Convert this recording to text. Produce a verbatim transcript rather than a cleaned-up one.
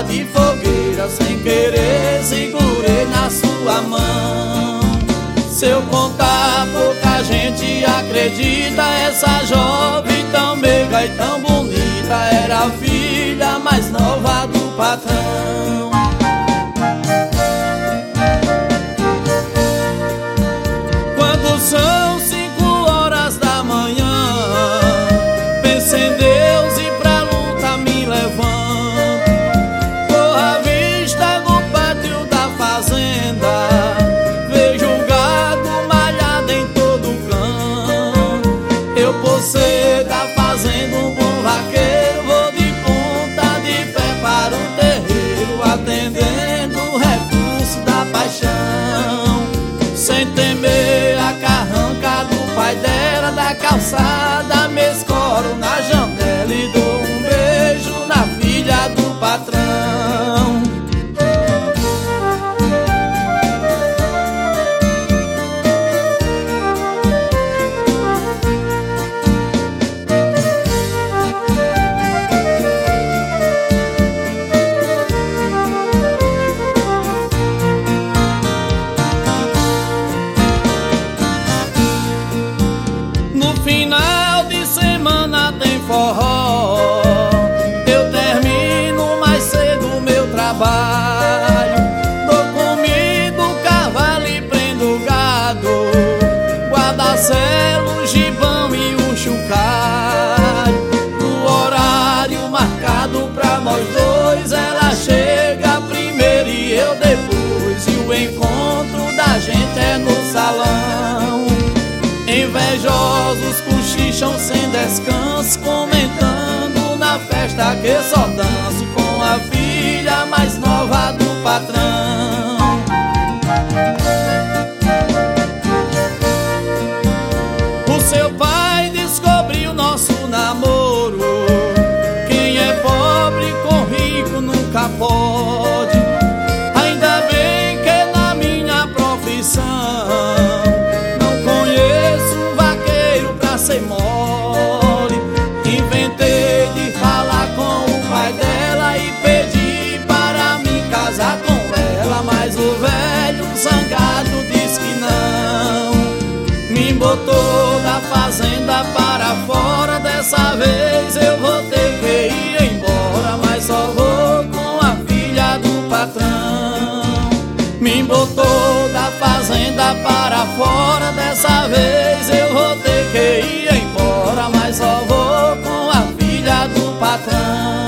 de fogueira, sem querer segurei na sua mão. Se eu contar, pouca gente acredita. Essa jovem tão meiga e tão bonita era a filha mais nova do patrão. Quando são cinco horas da manhã, penso em Deus e pra luta me levanto. Corro à vista no pátio da fazenda, vejo o gado malhado em todo canto. Eu por ser da fazenda um bom vaqueiro, vou de ponta de pé para o terreiro, atendendo o recurso da paixão. Sem temer a carranca do pai dela, da calçada me escoro na janela e dou um beijo na filha do patrão. No final de semana tem forró, eu termino mais cedo meu trabalho. Dou comida, o cavalo e prendo o gado, guarda-selo, gibão e um chocalho. No horário marcado pra nós dois, ela chega primeiro e eu depois, e o encontro da gente é no salão. Invejosos cochicham sem descanso, comentando na festa que só danço com a filha mais nova do patrão. O seu pai descobriu nosso namoro, quem é pobre com rico nunca pode. Ainda bem que na minha profissão ser mole. Inventei de falar com o pai dela e pedi para me casar com ela, mas o velho zangado disse que não. Me botou da fazenda para fora, dessa vez eu vou ter que ir embora, mas só vou com a filha do patrão. Me botou da fazenda para fora, dessa vez eu vou ter que ir embora, mas só vou com a filha do patrão.